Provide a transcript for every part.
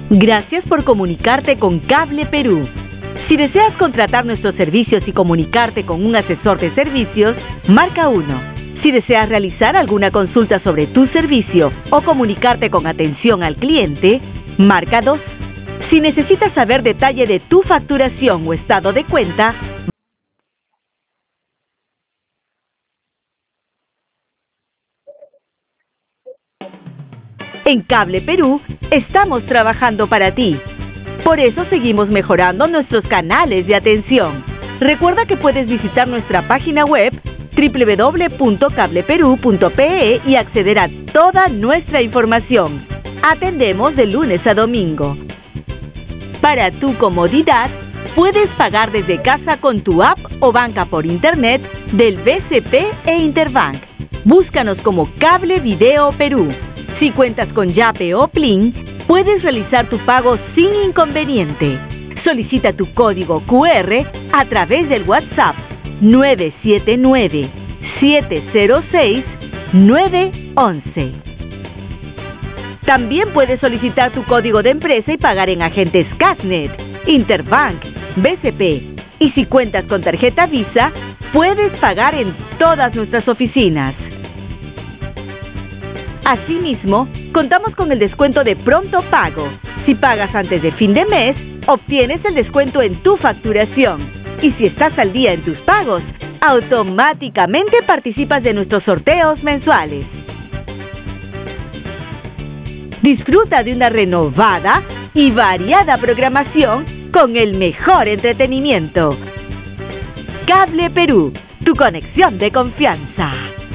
Gracias por comunicarte con Cable Perú. Si deseas contratar nuestros servicios y comunicarte con un asesor de servicios, marca 1. Si deseas realizar alguna consulta sobre tu servicio o comunicarte con atención al cliente, marca 2. Si necesitas saber detalle de tu facturación o estado de cuenta, en Cable Perú estamos trabajando para ti. Por eso seguimos mejorando nuestros canales de atención. Recuerda que puedes visitar nuestra página web www.cableperu.pe y acceder a toda nuestra información. Atendemos de lunes a domingo. Para tu comodidad, puedes pagar desde casa con tu app o banca por internet del BCP e Interbank. Búscanos como Cable Video Perú. Si cuentas con Yape o Plin, puedes realizar tu pago sin inconveniente. Solicita tu código QR a través del WhatsApp 979-706-911. También puedes solicitar tu código de empresa y pagar en agentes Casnet, Interbank, BCP. Y si cuentas con tarjeta Visa, puedes pagar en todas nuestras oficinas. Asimismo, contamos con el descuento de pronto pago. Si pagas antes de fin de mes, obtienes el descuento en tu facturación. Y si estás al día en tus pagos, automáticamente participas de nuestros sorteos mensuales. Disfruta de una renovada y variada programación con el mejor entretenimiento. Cable Perú, tu conexión de confianza.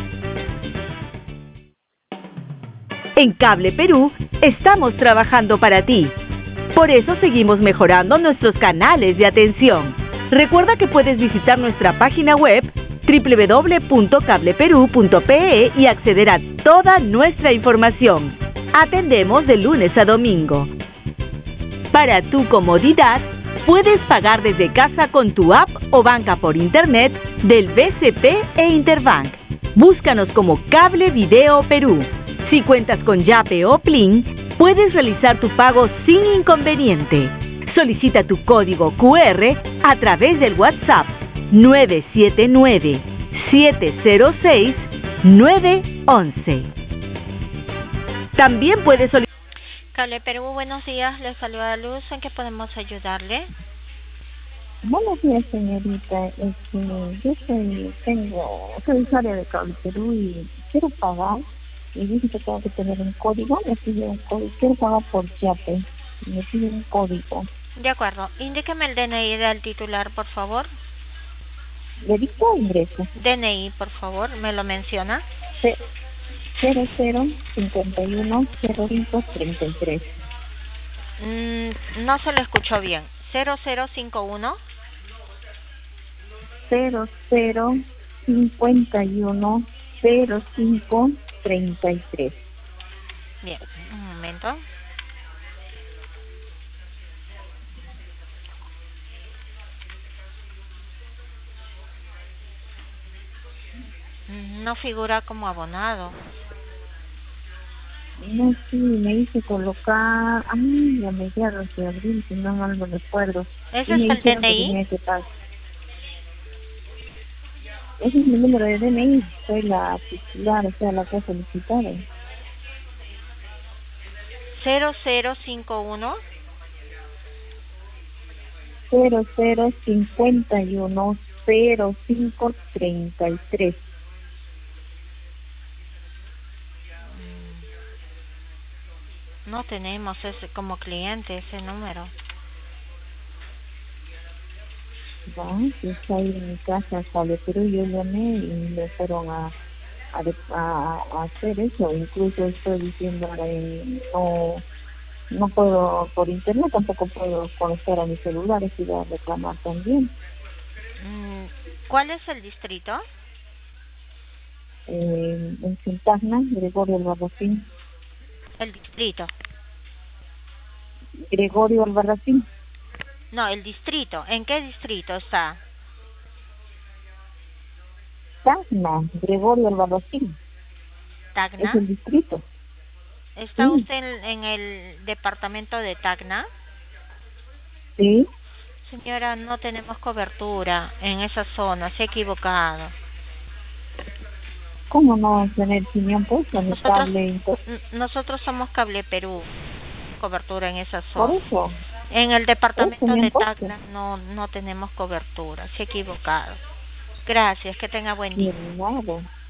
En Cable Perú estamos trabajando para ti. Por eso seguimos mejorando nuestros canales de atención. Recuerda que puedes visitar nuestra página web www.cableperu.pe y acceder a toda nuestra información. Atendemos de lunes a domingo. Para tu comodidad, puedes pagar desde casa con tu app o banca por internet del BCP e Interbank. Búscanos como Cable Video Perú. Si cuentas con Yape o Plin, puedes realizar tu pago sin inconveniente. Solicita tu código QR a través del WhatsApp 979-706-911. También puedes solicitar... Cable Perú, buenos días. Les saluda Luz. ¿En qué podemos ayudarle? Buenos días, señorita. Yo soy usuaria de Cable Perú y quiero pagar. Y dice que tengo que tener un código. Me pide un código. Quiero pagar por Yape. Me pide un código. De acuerdo. Indíqueme el DNI del titular, por favor. ¿Débito o ingreso? DNI, por favor. ¿Me lo menciona? 00510533. No se lo escuchó bien. 0051. 00510533. Bien, un momento. No figura como abonado. No, sí, me hice colocar a mediados de abril, si no mal no recuerdo. ¿Ese es el DNI? Ese es mi número de DNI, soy la titular, o sea, la que ha solicitado. 0051. 00510533. No tenemos ese como cliente, ese número. Yo estoy en mi casa, ¿sabe? Pero yo llamé y me fueron a hacer eso. Incluso estoy diciendo ahora no puedo por internet, tampoco puedo conectar a mi celular, y voy a reclamar también. ¿Cuál es el distrito? En Sintagna, Gregorio Albarracín. El distrito. Gregorio Albarracín. No, el distrito. ¿En qué distrito está? Tacna, Gregorio Albarracín. ¿Tacna? Es el distrito. ¿Está usted en el departamento de Tacna? Sí. Señora, no tenemos cobertura en esa zona, se ha equivocado. ¿Cómo no va a tener opinión pues en el Nosotros, cable? nosotros somos Cable Perú, cobertura en esa Por zona. eso. En el departamento Eso, de bien Tacna no tenemos cobertura, se ha equivocado. Gracias, que tenga buen día. Bien, nada.